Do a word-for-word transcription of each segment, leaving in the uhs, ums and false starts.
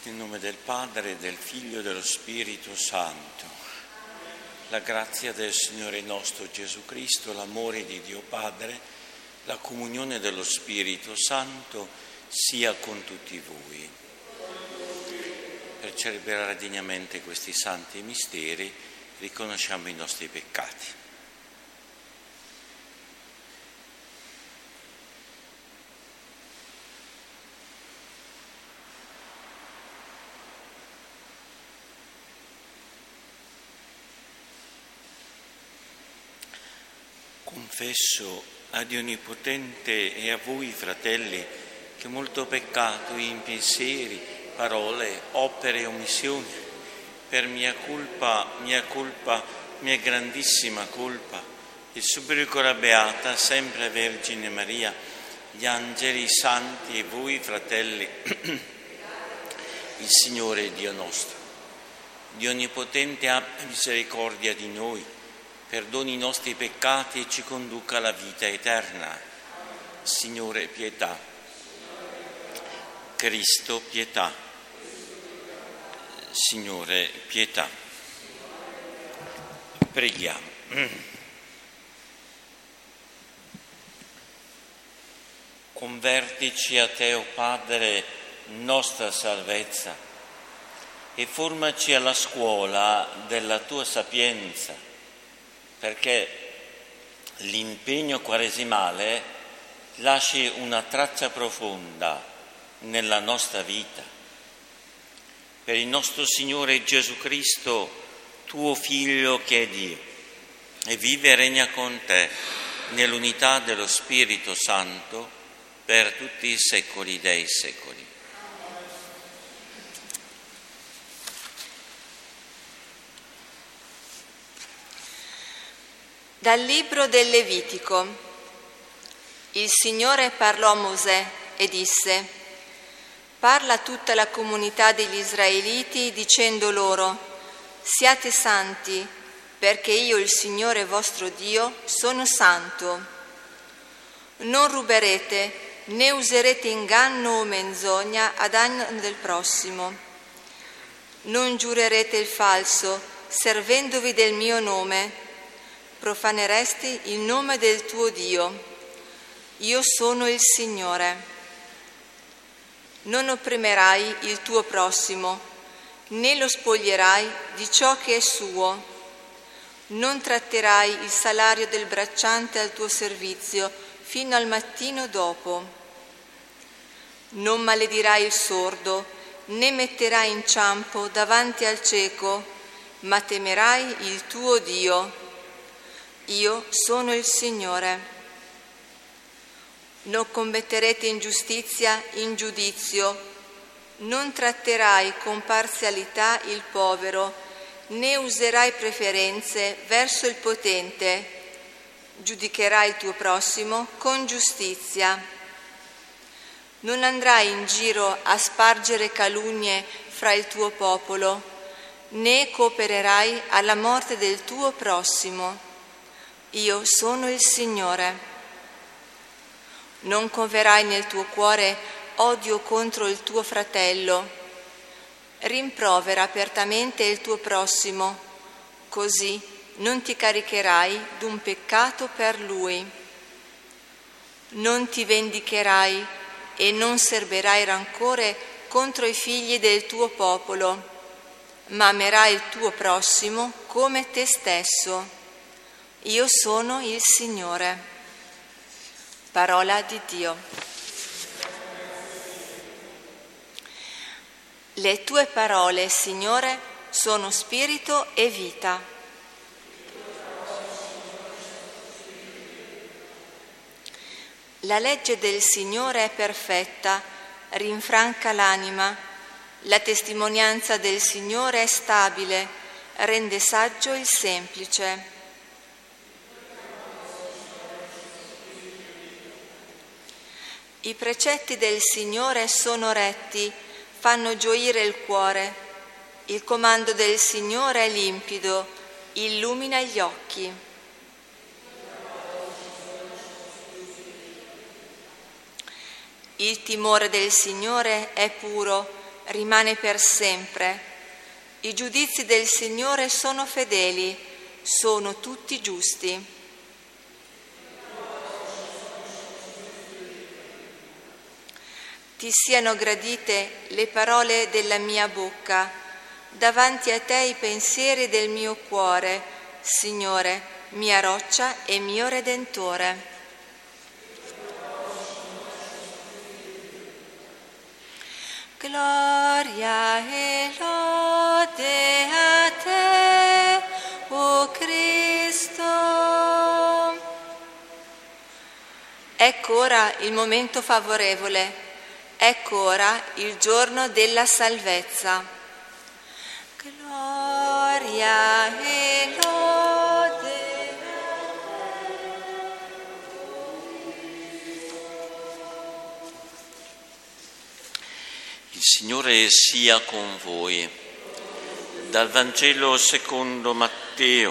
Nel nome del Padre, del Figlio e dello Spirito Santo. La grazia del Signore nostro Gesù Cristo, l'amore di Dio Padre, la comunione dello Spirito Santo sia con tutti voi. Per celebrare degnamente questi santi misteri riconosciamo i nostri peccati. Confesso a Dio Onnipotente e a voi, fratelli, che molto peccato in pensieri, parole, opere e omissioni, per mia colpa, mia colpa, mia grandissima colpa, il supplico la Beata, sempre Vergine Maria, gli angeli, i santi e voi, fratelli, il Signore Dio nostro. Dio Onnipotente abbia misericordia di noi, perdoni i nostri peccati e ci conduca alla vita eterna. Signore, pietà. Cristo, pietà. Signore, pietà. Preghiamo. Convertici a te, o Padre, nostra salvezza, e formaci alla scuola della tua sapienza, perché l'impegno quaresimale lasci una traccia profonda nella nostra vita. Per il nostro Signore Gesù Cristo, tuo Figlio che è Dio, e vive e regna con te nell'unità dello Spirito Santo per tutti i secoli dei secoli. Dal libro del Levitico. Il Signore parlò a Mosè e disse: parla a tutta la comunità degli Israeliti dicendo loro: siate santi, perché io, il Signore vostro Dio, sono santo. Non ruberete, né userete inganno o menzogna a danno del prossimo. Non giurerete il falso, servendovi del mio nome. Profaneresti il nome del tuo Dio. Io sono il Signore. Non opprimerai il tuo prossimo, né lo spoglierai di ciò che è suo. Non tratterai il salario del bracciante al tuo servizio fino al mattino dopo. Non maledirai il sordo, né metterai inciampo davanti al cieco, ma temerai il tuo Dio. Io sono il Signore. Non commetterete ingiustizia in giudizio, non tratterai con parzialità il povero, né userai preferenze verso il potente. Giudicherai il tuo prossimo con giustizia. Non andrai in giro a spargere calunnie fra il tuo popolo, né coopererai alla morte del tuo prossimo. Io sono il Signore. Non coverai nel tuo cuore odio contro il tuo fratello. Rimprovera apertamente il tuo prossimo, così non ti caricherai d'un peccato per lui. Non ti vendicherai e non serberai rancore contro i figli del tuo popolo, ma amerai il tuo prossimo come te stesso. Io sono il Signore. Parola di Dio. Le tue parole, Signore, sono spirito e vita. La legge del Signore è perfetta, rinfranca l'anima. La testimonianza del Signore è stabile, rende saggio il semplice. I precetti del Signore sono retti, fanno gioire il cuore. Il comando del Signore è limpido, illumina gli occhi. Il timore del Signore è puro, rimane per sempre. I giudizi del Signore sono fedeli, sono tutti giusti. Ti siano gradite le parole della mia bocca, davanti a te i pensieri del mio cuore, Signore, mia roccia e mio Redentore. Gloria e lode a te, o Cristo. Ecco ora il momento favorevole, ecco ora il giorno della salvezza. Gloria e lode. Il Signore sia con voi. Dal Vangelo secondo Matteo.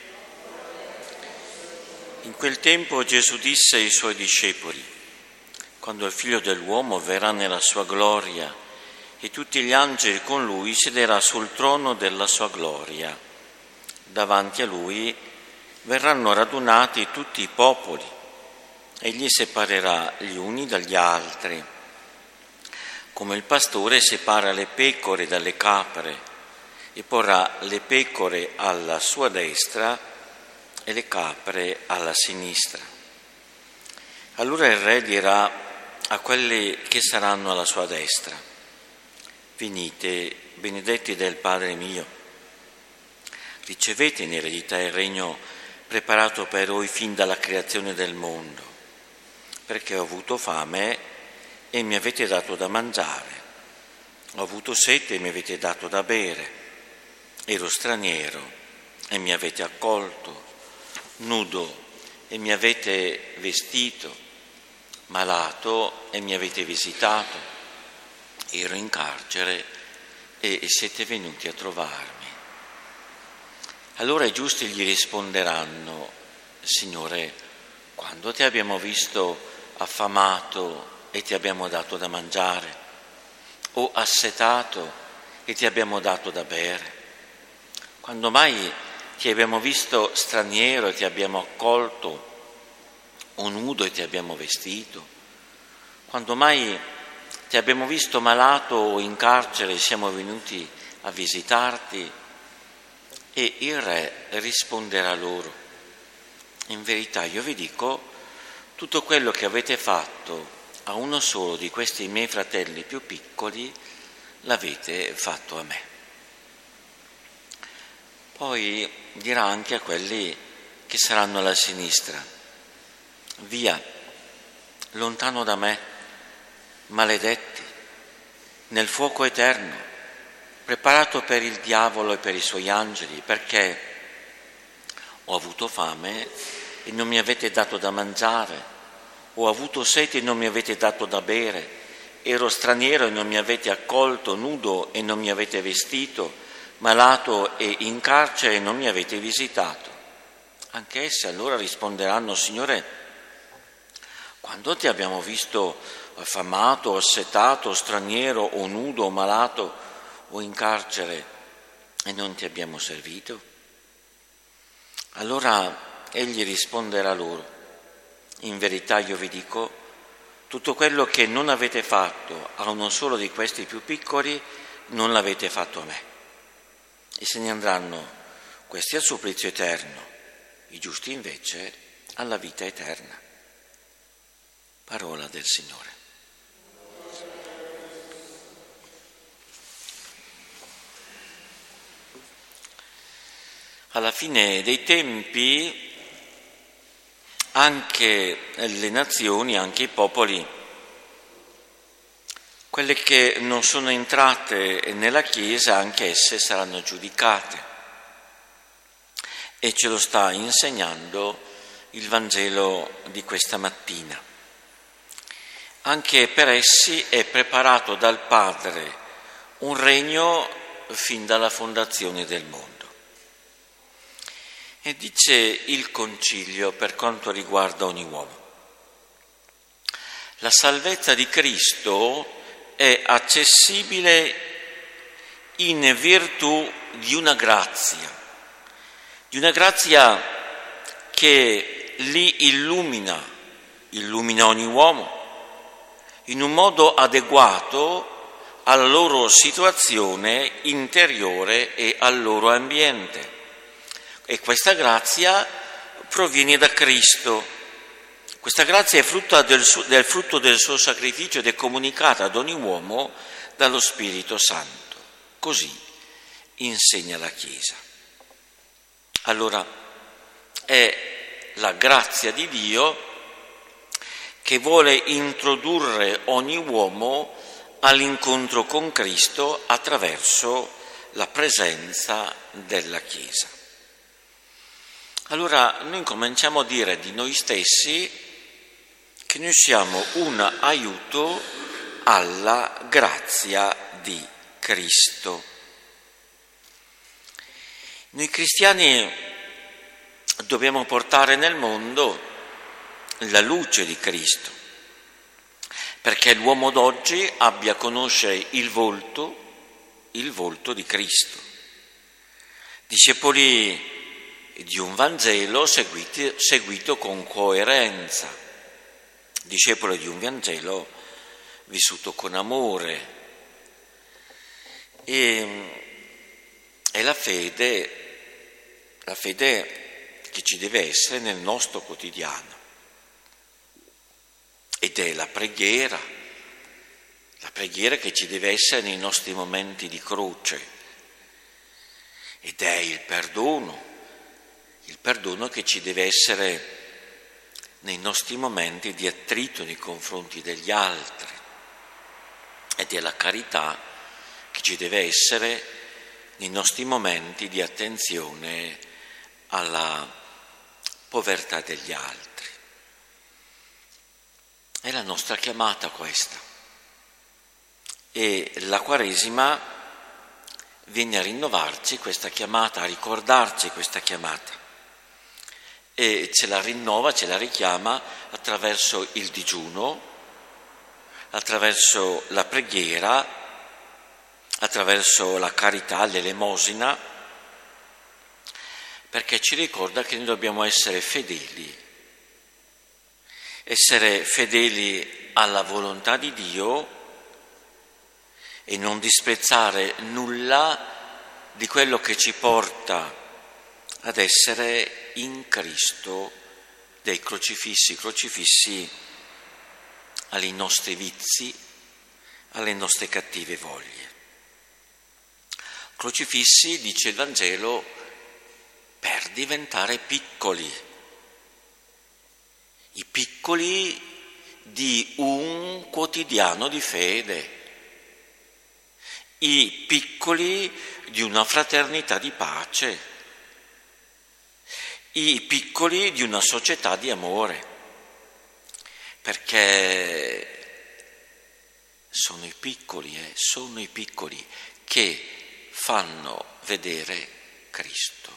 In quel tempo Gesù disse ai Suoi discepoli: quando il Figlio dell'uomo verrà nella sua gloria e tutti gli angeli con Lui, siederà sul trono della sua gloria. Davanti a Lui verranno radunati tutti i popoli. Egli separerà gli uni dagli altri, come il pastore separa le pecore dalle capre, e porrà le pecore alla sua destra e le capre alla sinistra. Allora il re dirà a quelli che saranno alla sua destra: venite, benedetti del Padre mio, ricevete in eredità il regno preparato per voi fin dalla creazione del mondo, perché ho avuto fame e mi avete dato da mangiare, ho avuto sete e mi avete dato da bere, ero straniero e mi avete accolto, nudo e mi avete vestito, malato e mi avete visitato, ero in carcere e siete venuti a trovarmi. Allora i giusti gli risponderanno: Signore, quando ti abbiamo visto affamato e ti abbiamo dato da mangiare, o assetato e ti abbiamo dato da bere? Quando mai ti abbiamo visto straniero e ti abbiamo accolto, o nudo e ti abbiamo vestito? Quando mai ti abbiamo visto malato o in carcere e siamo venuti a visitarti? E il re risponderà loro: in verità io vi dico, tutto quello che avete fatto a uno solo di questi miei fratelli più piccoli, l'avete fatto a me. Poi dirà anche a quelli che saranno alla sinistra: via, lontano da me, maledetti, nel fuoco eterno, preparato per il diavolo e per i suoi angeli, perché ho avuto fame e non mi avete dato da mangiare, ho avuto sete e non mi avete dato da bere, ero straniero e non mi avete accolto, nudo e non mi avete vestito, malato e in carcere e non mi avete visitato. Anche essi allora risponderanno: Signore, quando ti abbiamo visto affamato, assetato, straniero o nudo o malato o in carcere e non ti abbiamo servito? Allora egli risponderà loro: in verità io vi dico, tutto quello che non avete fatto a uno solo di questi più piccoli, non l'avete fatto a me. E se ne andranno questi al supplizio eterno, i giusti invece alla vita eterna. Parola del Signore. Alla fine dei tempi anche le nazioni, anche i popoli, quelle che non sono entrate nella Chiesa, anche esse saranno giudicate. E ce lo sta insegnando il Vangelo di questa mattina. Anche per essi è preparato dal Padre un regno fin dalla fondazione del mondo. E dice il Concilio per quanto riguarda ogni uomo: la salvezza di Cristo è accessibile in virtù di una grazia, di una grazia che li illumina, illumina ogni uomo in un modo adeguato alla loro situazione interiore e al loro ambiente. E questa grazia proviene da Cristo. Questa grazia è frutto del, suo, del frutto del suo sacrificio ed è comunicata ad ogni uomo dallo Spirito Santo. Così insegna la Chiesa. Allora, è la grazia di Dio che vuole introdurre ogni uomo all'incontro con Cristo attraverso la presenza della Chiesa. Allora noi cominciamo a dire di noi stessi che noi siamo un aiuto alla grazia di Cristo. Noi cristiani dobbiamo portare nel mondo la luce di Cristo, perché l'uomo d'oggi abbia a conoscere il volto, il volto di Cristo. Discepoli di un Vangelo seguiti, seguito con coerenza, discepolo di un Vangelo vissuto con amore. E, e la fede, la fede che ci deve essere nel nostro quotidiano. Ed è la preghiera, la preghiera che ci deve essere nei nostri momenti di croce. Ed è il perdono, il perdono che ci deve essere nei nostri momenti di attrito nei confronti degli altri. Ed è la carità che ci deve essere nei nostri momenti di attenzione alla povertà degli altri. È la nostra chiamata questa. E la Quaresima viene a rinnovarci questa chiamata, a ricordarci questa chiamata. E ce la rinnova, ce la richiama attraverso il digiuno, attraverso la preghiera, attraverso la carità, l'elemosina, perché ci ricorda che noi dobbiamo essere fedeli, essere fedeli alla volontà di Dio e non disprezzare nulla di quello che ci porta ad essere in Cristo dei crocifissi, crocifissi ai nostri vizi, alle nostre cattive voglie. Crocifissi, dice il Vangelo, per diventare piccoli, i piccoli di un quotidiano di fede, i piccoli di una fraternità di pace, i piccoli di una società di amore, perché sono i piccoli, eh, sono i piccoli che fanno vedere Cristo.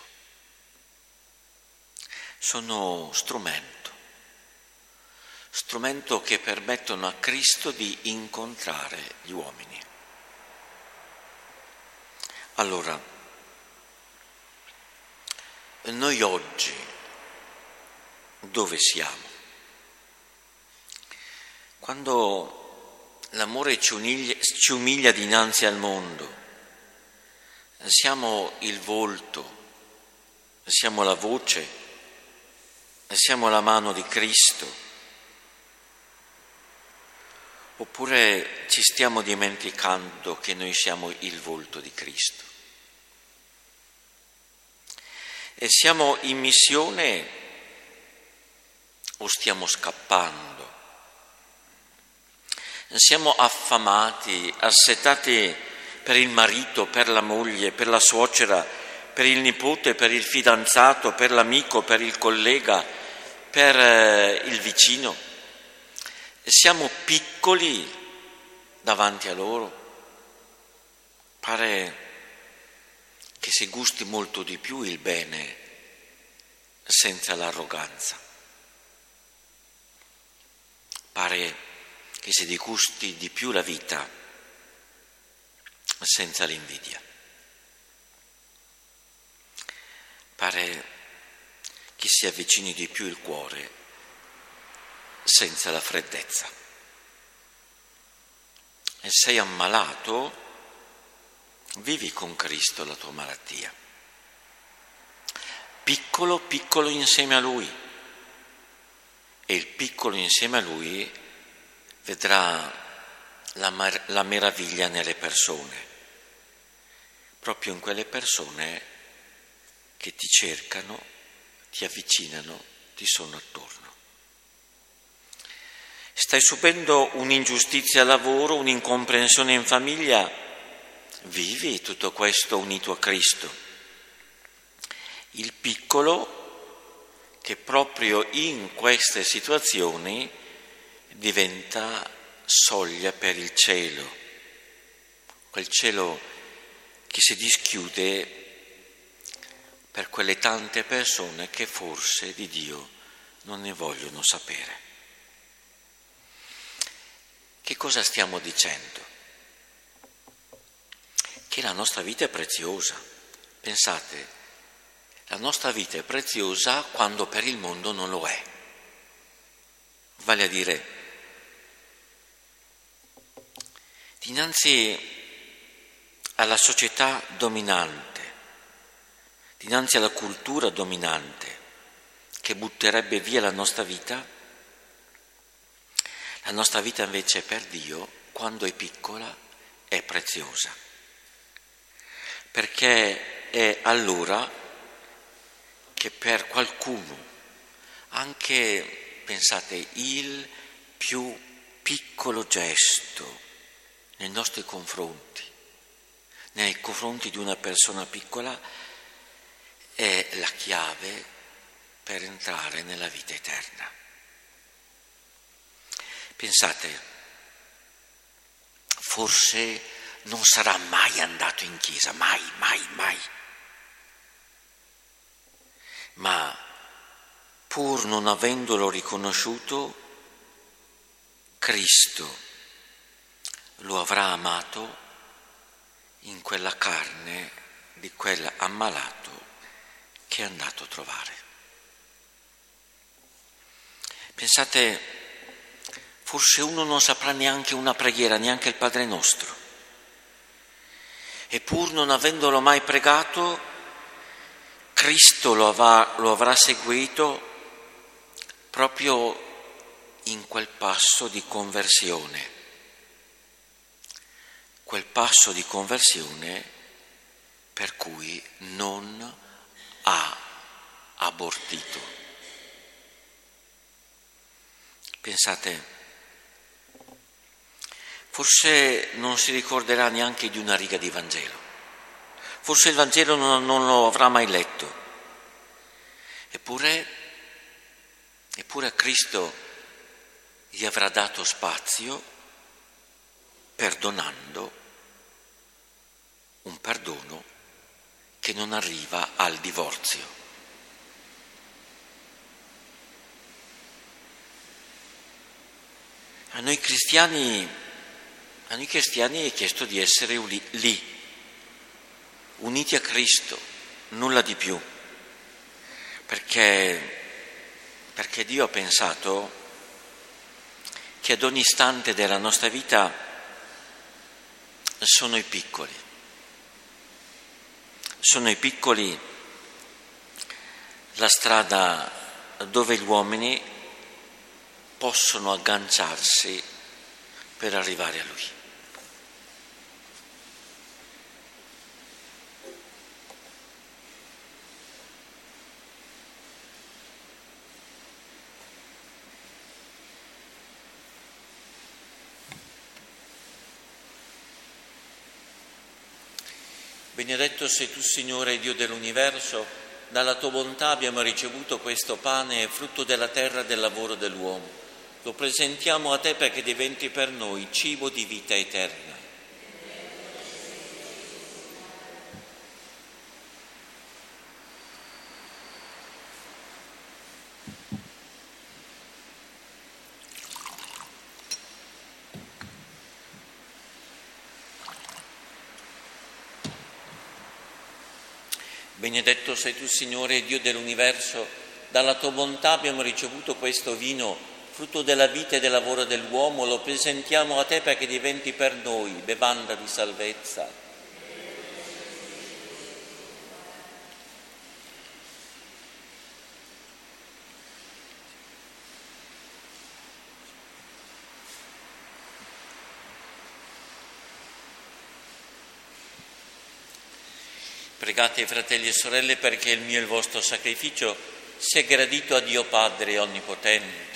Sono strumento, strumento che permettono a Cristo di incontrare gli uomini. Allora, noi oggi dove siamo? Quando l'amore ci umilia, ci umilia dinanzi al mondo, siamo il volto, siamo la voce, siamo la mano di Cristo, oppure ci stiamo dimenticando che noi siamo il volto di Cristo? E siamo in missione o stiamo scappando? Siamo affamati, assetati per il marito, per la moglie, per la suocera, per il nipote, per il fidanzato, per l'amico, per il collega, per eh, il vicino. Siamo piccoli davanti a loro. Pare che si gusti molto di più il bene senza l'arroganza. Pare che si degusti di più la vita senza l'invidia. Pare che si avvicini di più il cuore senza la freddezza. E sei ammalato, vivi con Cristo la tua malattia. Piccolo, piccolo insieme a Lui. E il piccolo insieme a Lui vedrà la, mar- la meraviglia nelle persone, proprio in quelle persone che ti cercano, ti avvicinano, ti sono attorno. Stai subendo un'ingiustizia al lavoro, un'incomprensione in famiglia, vivi tutto questo unito a Cristo. Il piccolo che proprio in queste situazioni diventa soglia per il cielo, quel cielo che si dischiude per quelle tante persone che forse di Dio non ne vogliono sapere. Che cosa stiamo dicendo? Che la nostra vita è preziosa. Pensate, la nostra vita è preziosa quando per il mondo non lo è. Vale a dire, dinanzi alla società dominante, dinanzi alla cultura dominante che butterebbe via la nostra vita, la nostra vita invece per Dio, quando è piccola, è preziosa, perché è allora che per qualcuno, anche, pensate, il più piccolo gesto nei nostri confronti, nei confronti di una persona piccola, è la chiave per entrare nella vita eterna. Pensate, forse non sarà mai andato in chiesa, mai, mai, mai. Ma pur non avendolo riconosciuto, Cristo lo avrà amato in quella carne di quell'ammalato che è andato a trovare. Pensate, forse uno non saprà neanche una preghiera, neanche il Padre Nostro, e pur non avendolo mai pregato, Cristo lo avrà, lo avrà seguito proprio in quel passo di conversione, quel passo di conversione per cui non ha abortito. Pensate, forse non si ricorderà neanche di una riga di Vangelo, forse il Vangelo non, non lo avrà mai letto, eppure, eppure Cristo gli avrà dato spazio perdonando un perdono che non arriva al divorzio. A noi cristiani, a noi cristiani è chiesto di essere lì, uniti a Cristo, nulla di più, perché, perché Dio ha pensato che ad ogni istante della nostra vita sono i piccoli. Sono i piccoli la strada dove gli uomini possono agganciarsi per arrivare a Lui. Benedetto sei tu, Signore, Dio dell'universo, dalla tua bontà abbiamo ricevuto questo pane, frutto della terra e del lavoro dell'uomo. Lo presentiamo a te perché diventi per noi cibo di vita eterna. Benedetto sei tu, Signore, Dio dell'universo, dalla tua bontà abbiamo ricevuto questo vino, frutto della vita e del lavoro dell'uomo, lo presentiamo a te perché diventi per noi bevanda di salvezza. Pregate, fratelli e sorelle, perché il mio e il vostro sacrificio sia gradito a Dio Padre Onnipotente.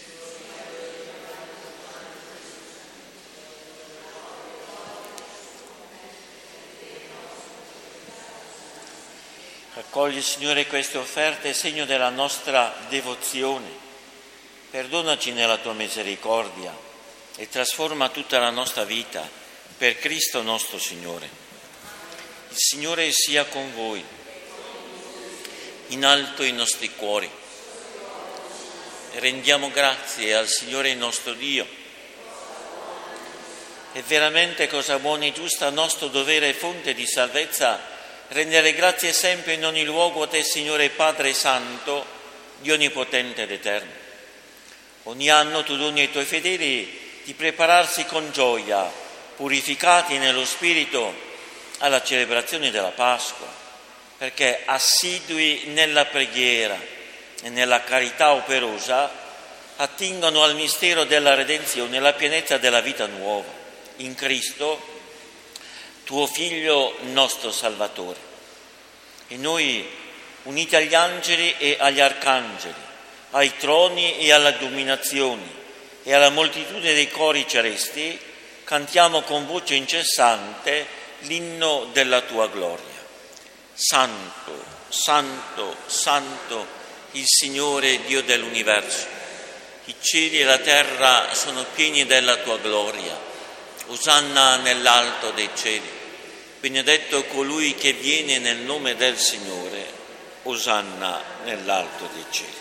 Raccogli, Signore, queste offerte, segno della nostra devozione. Perdonaci nella tua misericordia e trasforma tutta la nostra vita per Cristo nostro Signore. Il Signore sia con voi, in alto i nostri cuori. Rendiamo grazie al Signore nostro Dio. È veramente cosa buona e giusta, nostro dovere e fonte di salvezza, rendere grazie sempre in ogni luogo a te, Signore Padre Santo, Dio Onnipotente ed Eterno. Ogni anno tu doni ai tuoi fedeli di prepararsi con gioia, purificati nello Spirito, alla celebrazione della Pasqua, perché assidui nella preghiera e nella carità operosa attingono al mistero della redenzione e alla pienezza della vita nuova, in Cristo, tuo Figlio, nostro Salvatore. E noi, uniti agli angeli e agli arcangeli, ai troni e alle dominazioni e alla moltitudine dei cori celesti, cantiamo con voce incessante l'inno della tua gloria. Santo, santo, santo, il Signore Dio dell'universo. I cieli e la terra sono pieni della tua gloria. Osanna nell'alto dei cieli. Benedetto colui che viene nel nome del Signore. Osanna nell'alto dei cieli.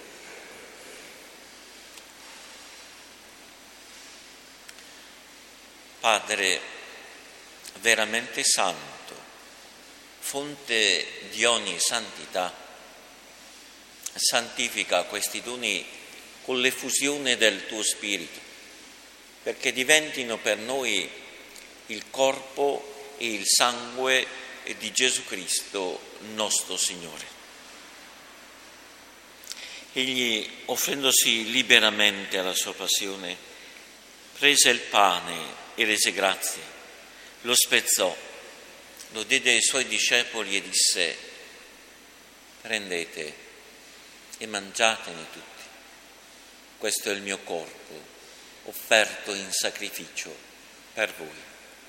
Padre veramente santo, fonte di ogni santità, santifica questi doni con l'effusione del tuo Spirito, perché diventino per noi il corpo e il sangue di Gesù Cristo, nostro Signore. Egli, offrendosi liberamente alla sua passione, prese il pane e rese grazie. Lo spezzò, lo diede ai suoi discepoli e disse: prendete e mangiatene tutti, questo è il mio corpo offerto in sacrificio per voi.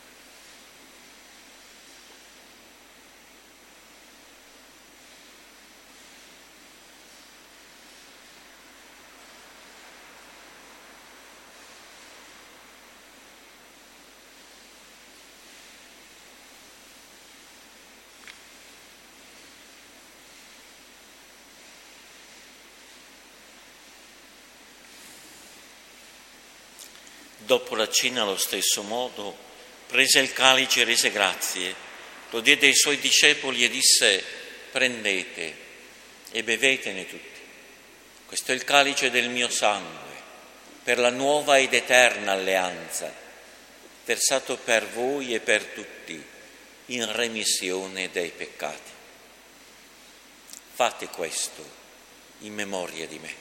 Dopo la cena, allo stesso modo, prese il calice e rese grazie, lo diede ai suoi discepoli e disse: prendete e bevetene tutti. Questo è il calice del mio sangue, per la nuova ed eterna alleanza, versato per voi e per tutti, in remissione dei peccati. Fate questo in memoria di me.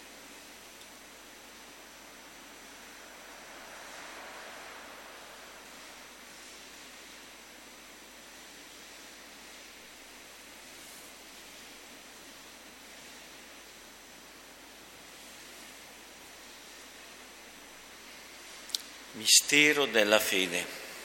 Mistero della fede.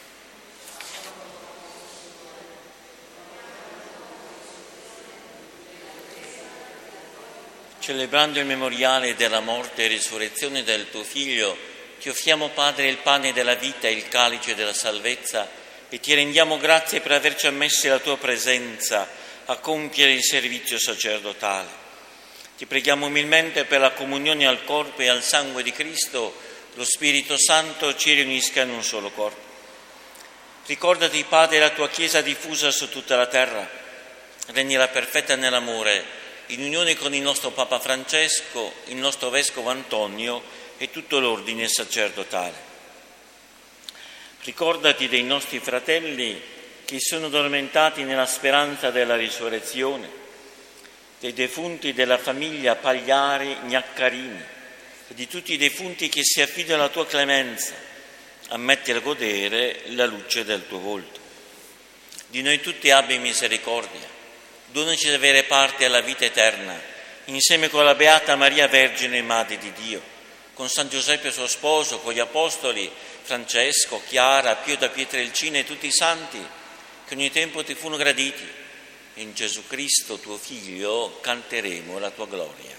Celebrando il memoriale della morte e risurrezione del tuo Figlio, ti offriamo, Padre, il pane della vita e il calice della salvezza e ti rendiamo grazie per averci ammessi alla tua presenza a compiere il servizio sacerdotale. Ti preghiamo umilmente per la comunione al corpo e al sangue di Cristo, lo Spirito Santo ci riunisca in un solo corpo. Ricordati, Padre, la tua Chiesa diffusa su tutta la terra Rendila perfetta nell'amore, in unione con il nostro Papa Francesco, il nostro Vescovo Antonio e tutto l'ordine sacerdotale. Ricordati dei nostri fratelli che sono addormentati nella speranza della risurrezione, dei defunti della famiglia Pagliari Gnaccarini e di tutti i defunti che si affidano alla tua clemenza. Ammetti a godere la luce del tuo volto. Di noi tutti abbi misericordia. Donaci di avere parte alla vita eterna, insieme con la Beata Maria Vergine, Madre di Dio, con San Giuseppe suo sposo, con gli Apostoli, Francesco, Chiara, Pio da Pietrelcina e tutti i santi, che ogni tempo ti furono graditi. E in Gesù Cristo, tuo Figlio, canteremo la tua gloria.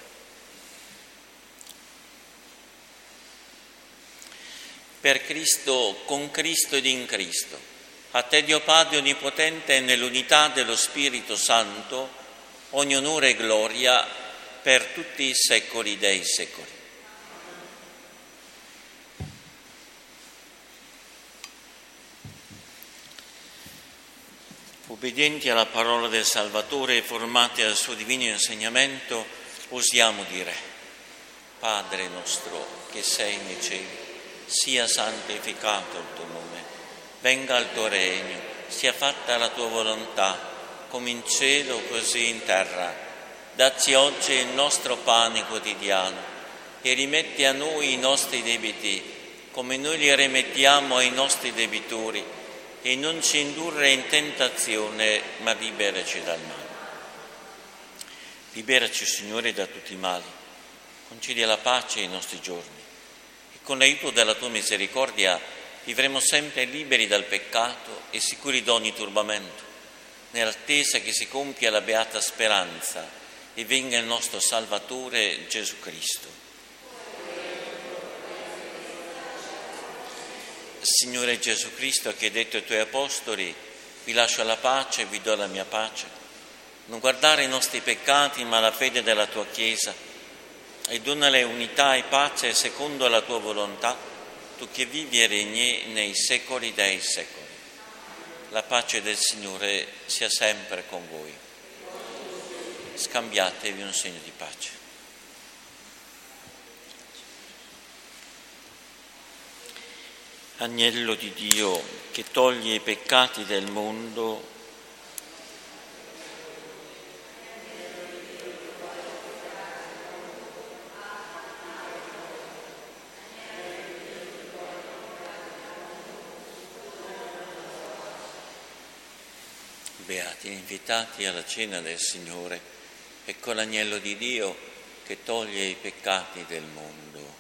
Per Cristo, con Cristo ed in Cristo. A te, Dio Padre Onnipotente, nell'unità dello Spirito Santo, ogni onore e gloria per tutti i secoli dei secoli. Obbedienti alla parola del Salvatore e formati al suo divino insegnamento, osiamo dire: Padre nostro che sei nei cieli, sia santificato il tuo nome. Venga il tuo regno, sia fatta la tua volontà, come in cielo così in terra. Dacci oggi il nostro pane quotidiano e rimetti a noi i nostri debiti, come noi li rimettiamo ai nostri debitori, e non ci indurre in tentazione, ma liberaci dal male. Liberaci, Signore, da tutti i mali, concedi la pace ai nostri giorni, e con l'aiuto della tua misericordia vivremo sempre liberi dal peccato e sicuri di ogni turbamento, nell'attesa che si compia la beata speranza e venga il nostro Salvatore Gesù Cristo. Signore Gesù Cristo, che hai detto ai tuoi apostoli: vi lascio la pace e vi do la mia pace, non guardare i nostri peccati ma la fede della tua Chiesa, e donale unità e pace secondo la tua volontà, tu che vivi e regni nei secoli dei secoli. La pace del Signore sia sempre con voi. Scambiatevi un segno di pace. Agnello di Dio, che toglie i peccati del mondo, beati invitati alla cena del Signore, e con l'agnello di Dio che toglie i peccati del mondo.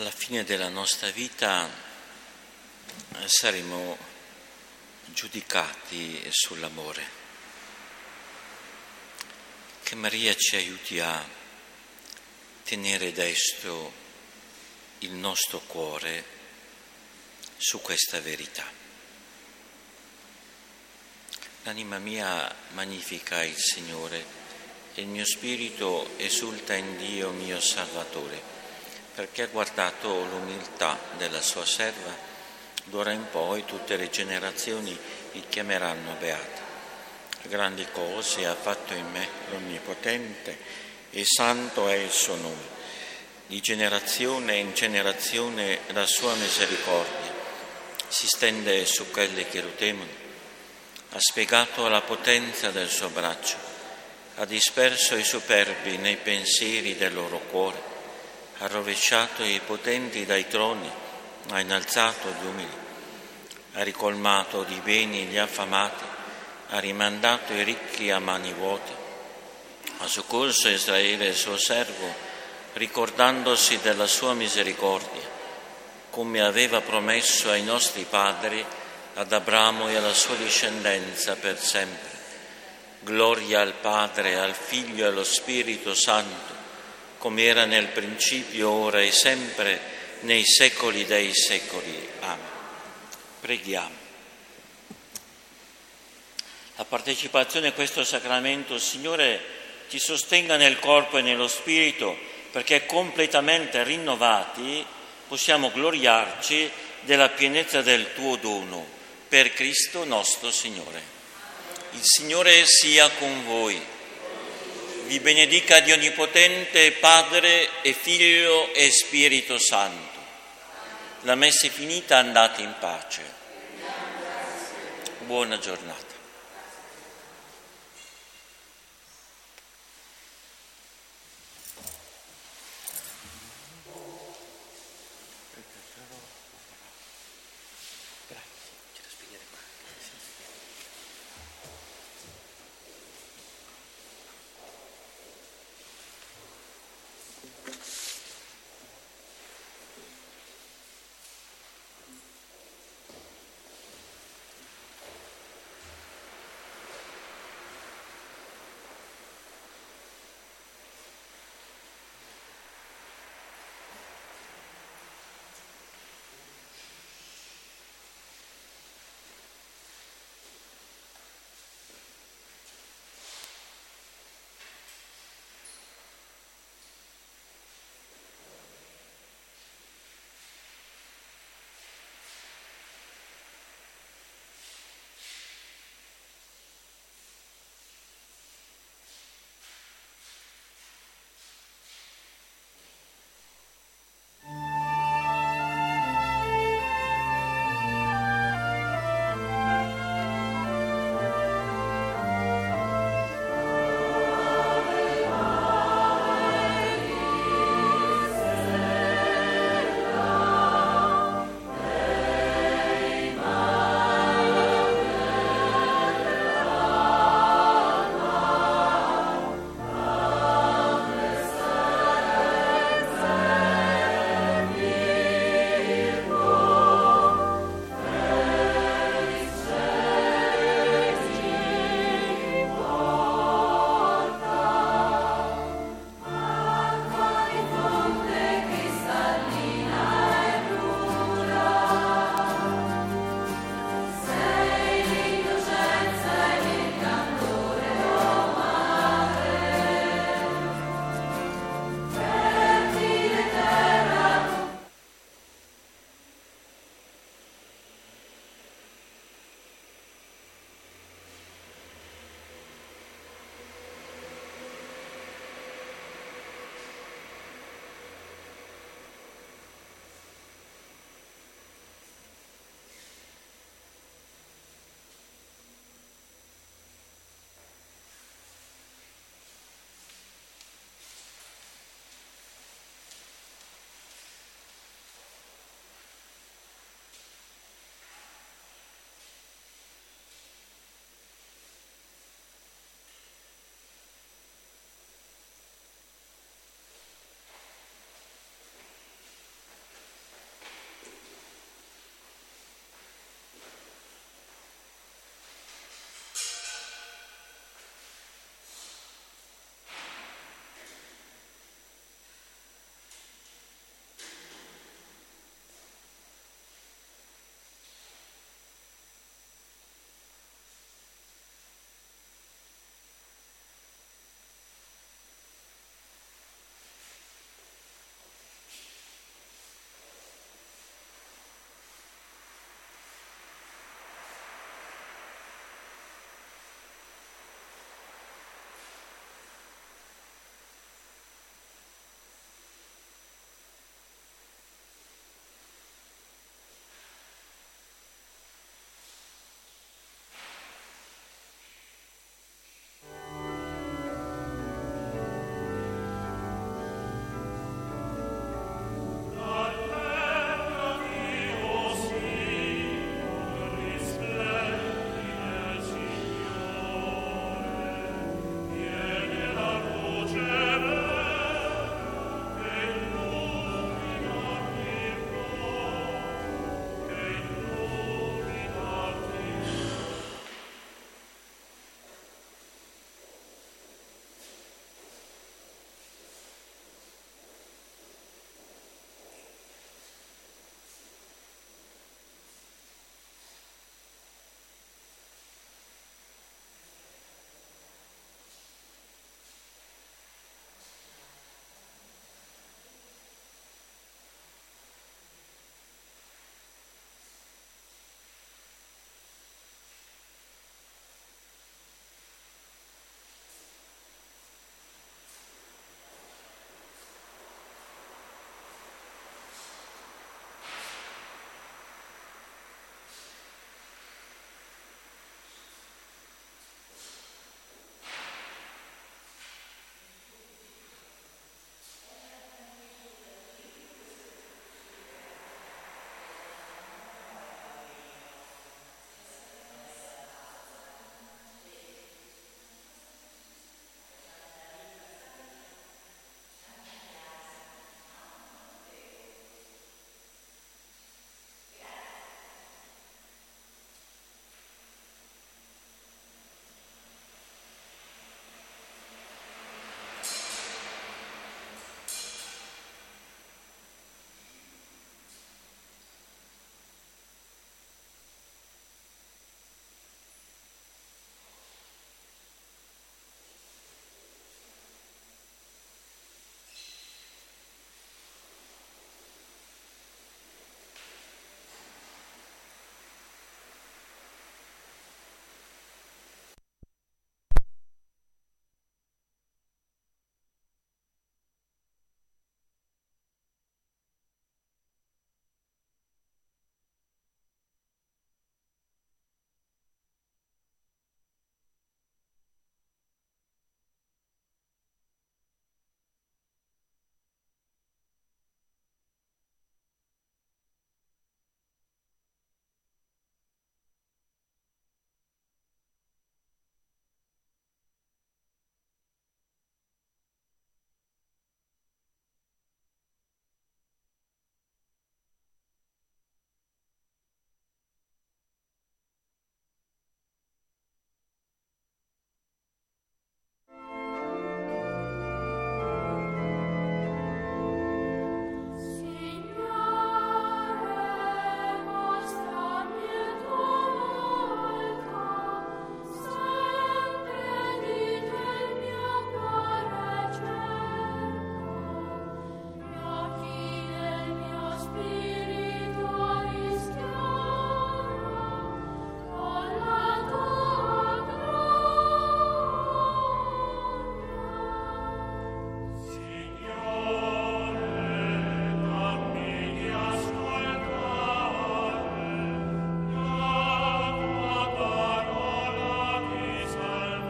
alla fine della nostra vita saremo giudicati sull'amore. Che Maria ci aiuti a tenere destro il nostro cuore su questa verità. L'anima mia magnifica il Signore e il mio spirito esulta in Dio mio Salvatore, perché ha guardato l'umiltà della sua serva. D'ora in poi tutte le generazioni mi chiameranno beata. Grandi cose ha fatto in me l'Onnipotente e santo è il suo nome. Di generazione in generazione la sua misericordia si stende su quelli che lo temono. Ha spiegato la potenza del suo braccio, ha disperso i superbi nei pensieri del loro cuore, ha rovesciato i potenti dai troni, ha innalzato gli umili, ha ricolmato di beni gli affamati, ha rimandato i ricchi a mani vuote, ha soccorso Israele suo servo, ricordandosi della sua misericordia, come aveva promesso ai nostri padri, ad Abramo e alla sua discendenza per sempre. Gloria al Padre, al Figlio e allo Spirito Santo, come era nel principio, ora e sempre, nei secoli dei secoli. Amen. Preghiamo. La partecipazione a questo sacramento, Signore, ci sostenga nel corpo e nello spirito, perché completamente rinnovati possiamo gloriarci della pienezza del tuo dono, per Cristo nostro Signore. Il Signore sia con voi. Vi benedica Dio Onnipotente, Padre e Figlio e Spirito Santo. La messa è finita, andate in pace. Buona giornata.